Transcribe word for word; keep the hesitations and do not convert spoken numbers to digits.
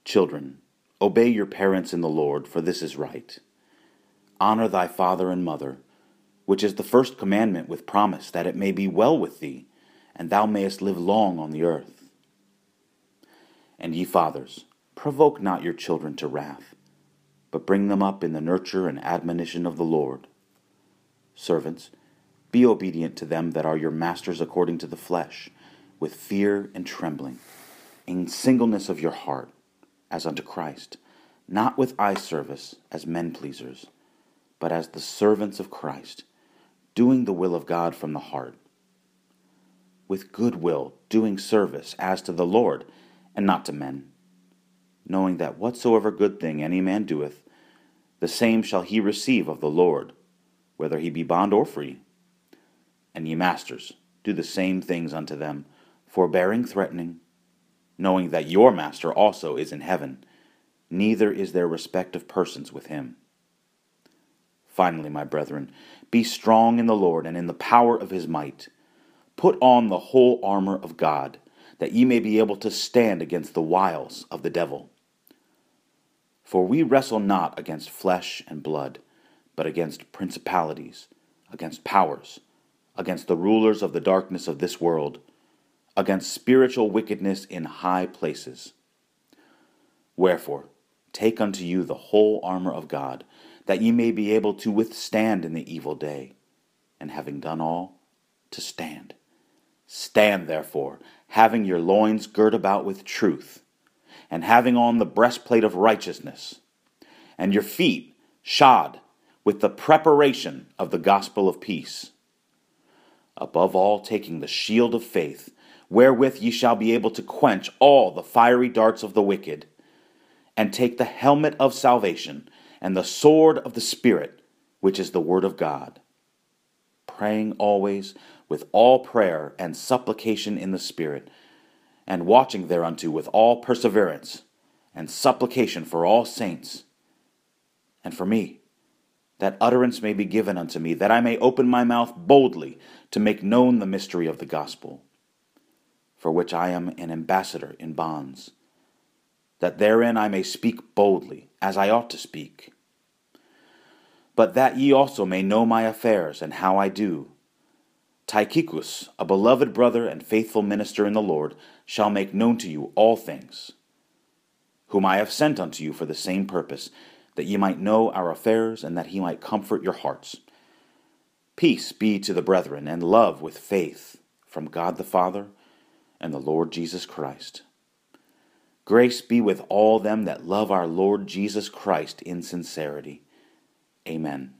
Children, obey your parents in the Lord, for this is right. Honor thy father and mother, which is the first commandment with promise, that it may be well with thee, and thou mayest live long on the earth. And ye fathers, provoke not your children to wrath, but bring them up in the nurture and admonition of the Lord. Servants, be obedient to them that are your masters according to the flesh, with fear and trembling, in singleness of your heart, as unto Christ, not with eye service as men pleasers, but as the servants of Christ, doing the will of God from the heart, with good will doing service as to the Lord, and not to men, knowing that whatsoever good thing any man doeth, the same shall he receive of the Lord, whether he be bond or free. And ye masters, do the same things unto them, forbearing threatening, knowing that your master also is in heaven, neither is there respect of persons with him. Finally, my brethren, be strong in the Lord and in the power of his might. Put on the whole armor of God, that ye may be able to stand against the wiles of the devil. For we wrestle not against flesh and blood, but against principalities, against powers, against the rulers of the darkness of this world, against spiritual wickedness in high places. Wherefore, take unto you the whole armor of God, that ye may be able to withstand in the evil day, and having done all, to stand. Stand therefore, having your loins girt about with truth, and having on the breastplate of righteousness, and your feet shod with the preparation of the gospel of peace. Above all, taking the shield of faith, wherewith ye shall be able to quench all the fiery darts of the wicked, and take the helmet of salvation, and the sword of the Spirit, which is the word of God, praying always with all prayer and supplication in the Spirit, and watching thereunto with all perseverance and supplication for all saints, and for me, that utterance may be given unto me, that I may open my mouth boldly to make known the mystery of the gospel, for which I am an ambassador in bonds, that therein I may speak boldly, as I ought to speak. But that ye also may know my affairs, and how I do, Tychicus, a beloved brother and faithful minister in the Lord, shall make known to you all things, whom I have sent unto you for the same purpose, that ye might know our affairs, and that he might comfort your hearts. Peace be to the brethren, and love with faith, from God the Father and the Lord Jesus Christ. Grace be with all them that love our Lord Jesus Christ in sincerity. Amen.